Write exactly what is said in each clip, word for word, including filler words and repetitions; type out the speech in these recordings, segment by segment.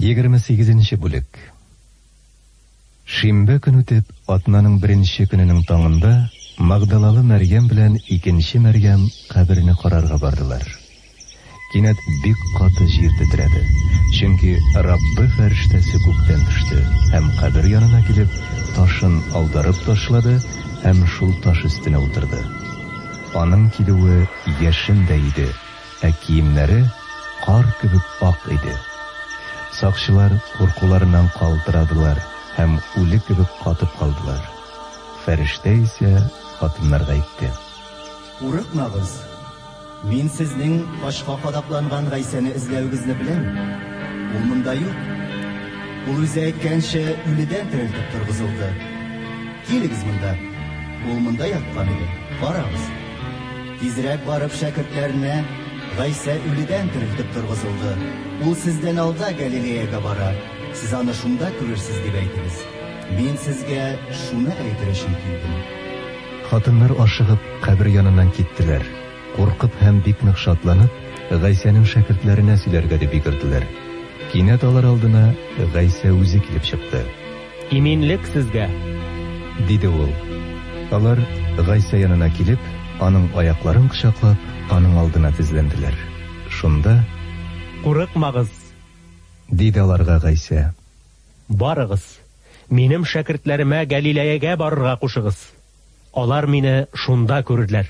егерме сигезенче бүлек. Шимбе көн үтеп, атнаның беренче көненең таңында Магдалалы Мәрьям белән икенче Мәрьям каберне карарга бардылар. Кинәт бик каты җир тетрәде, чөнки Раббы фәрештәсе күктән төште һәм кабер янына килеп, ташын алдарып ташлады һәм шул таш өстенә утырды. Аның килүе яшен дә иде, ә киемнәре кар кебек ак иде. Сакчылар куркуларыннан калтырадылар һәм үле кебек катып калдылар. Фәрештә исә хатыннарга әйтте: Курыкмагыз. Мин сезнең башка кадакланган Гайсәне эзләүегезне беләм. Ул монда юк. Ул үзе әйткәнчә үледән терелтеп торгызылды. Килегез монда. Ул монда яткан иде. Барабыз. Тизрәк барып шәкертләренә: Гайсә үледән терелтеп торгызылды. Ул сездән алда Галилеяга бара. Сез аны шунда күрерсез дип әйтегез. Мин сезгә шуны әйтер өчен килдем. Хатыннар ашыгып кабер яныннан киттеләр. Куркып һәм бик нык шатланып, Гайсәнең шәкертләренә сөйләргә дип йөгерделәр. Кинәт алар алдына Гайсә үзе килеп чыкты. Иминлек сезгә, диде ул. Алар Гайсә янына килеп, аның аякларын кочаклап, аның алдына тезләнделәр. Шунда: Курыкмагыз, диде аларга Гайсә. Барыгыз, минем шәкертләремә Галилеягә барырга кушыгыз. Алар мине шунда күрерләр.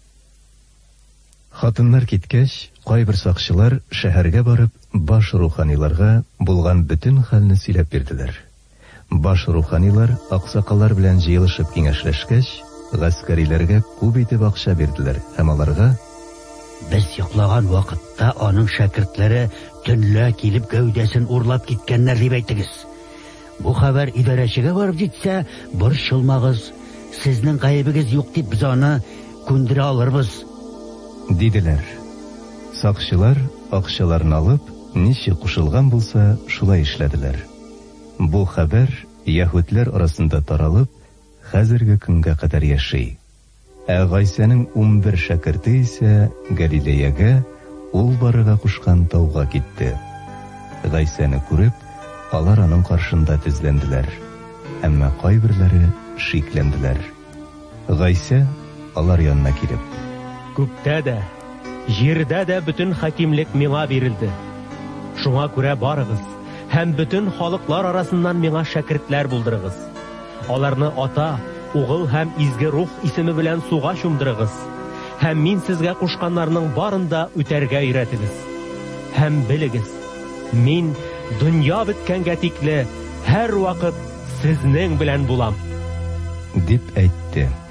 Хатыннар киткәч, кайбер сакчылар шәһәргә барып, баш руханиларга булган бөтен хәлне сөйләп бирделәр. Баш руханилар аксакаллар белән җыелышып киңәшләшкәч, гаскәриләргә күп итеп акча бирделәр һәм аларга: Без йоклаган вакытта аның шәкертләре төнлә килеп гәүдәсен урлап киткәннәр дип әйтегез. Бу хәбәр идарәчегә барып җитсә, борчылмагыз, сезнең гаебегез юк дип без аны күндерә алырбыз, диделәр. Сакчылар акчаларны алып, ничек кушылган булса, шулай эшләделәр. Бу хәбәр яһүдләр арасында таралып, хәзерге көнгә кадәр яши. Ә Гайсәнең унбер шәкерте исә Галилеягә, ул барырга кушкан тауга китте. Гайсәне күреп, алар аның каршында тезләнделәр. Әмма кайберләре шикләнделәр. Гайсә алар янына килеп: Күктә дә, җирдә дә бөтен хакимлек миңа бирелде. Шуңа күрә барыгыз һәм бөтен халыклар арасыннан миңа шәкертләр булдырыгыз. Аларны ата, угыл һәм изге рух исеме белән суга чумдырыгыз. Һәм мин сезгә кушканнарның барында үтәргә өйрәтегез. Һәм белегез, мин дөнья беткәнгә тикле һәр вакыт сезнең белән булам, дип әйтте.